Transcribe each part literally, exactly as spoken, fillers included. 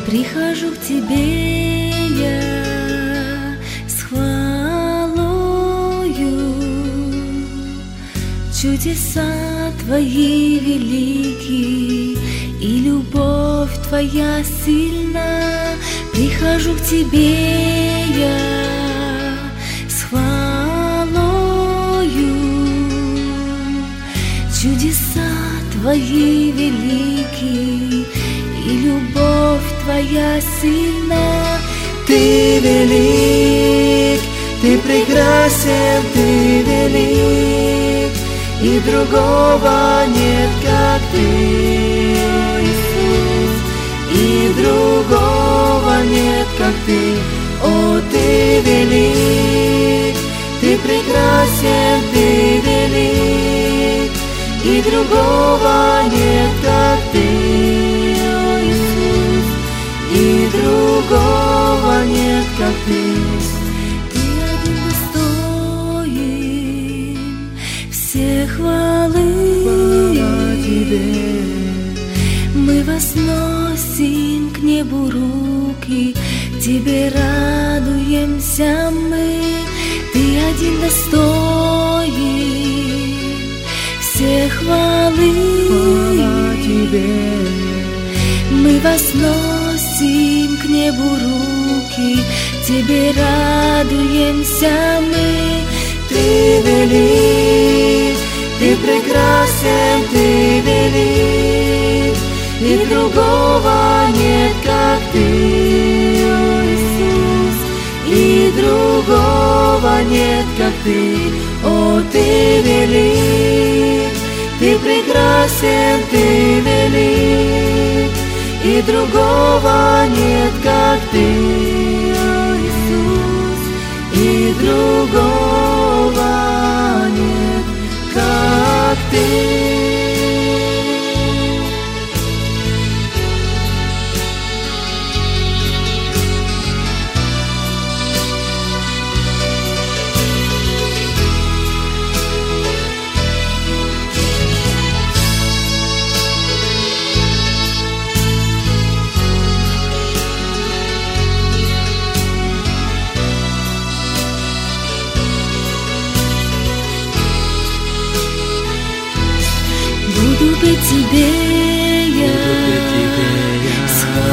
Прихожу к Тебе я с хвалою, чудеса Твои велики, и любовь Твоя сильна. Прихожу к Тебе я с хвалою, чудеса Твои велики, и любовь Твоя сильна. Ты велик, Ты прекрасен, Ты велик, и другого нет, как Ты, Иисус, и другого нет, как Ты. О, Ты велик, Ты прекрасен, Ты велик, и другого нет, как Ты, и другого нет, как Ты. Ты один достоин все хвалы. Хвала Тебе. Мы возносим к небу руки, Тебе радуемся мы. Ты один достоин все хвалы. Хвала Тебе. Мы возносим к небу руки, Тебе радуемся мы. Ты велик, Ты прекрасен, Ты велик, и другого нет, как Ты, Иисус, и другого нет, как Ты. О, Ты велик, Ты прекрасен, Ты велик, и другого нет, как Ты, Иисус, и другого нет, как Ты. Буду петь Тебе я с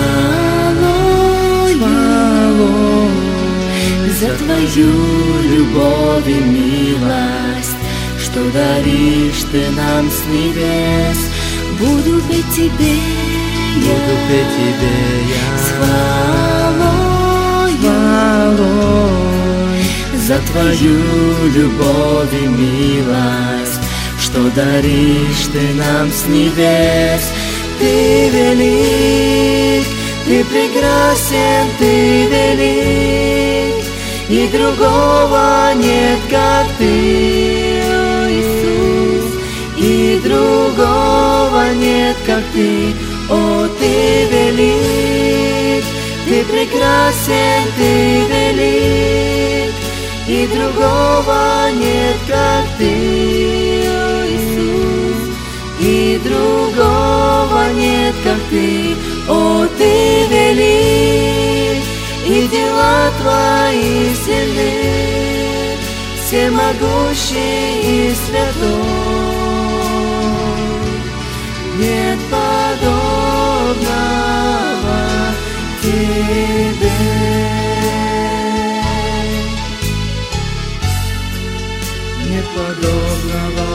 хвалою за Твою любовь и милость, что даришь Ты нам с небес. Буду петь Тебе я с хвалою за Твою любовь и милость, что даришь Ты нам с небес. Ты велик, Ты прекрасен, Ты велик, и другого нет, как Ты, Иисус, и другого нет, как Ты. О, Ты велик, Ты прекрасен, Ты велик, и другого нет, как Ты, и другого нет, как Ты. О, Ты велик, и дела Твои сильны, всемогущий и святой. Нет подобного Тебе. Нет подобного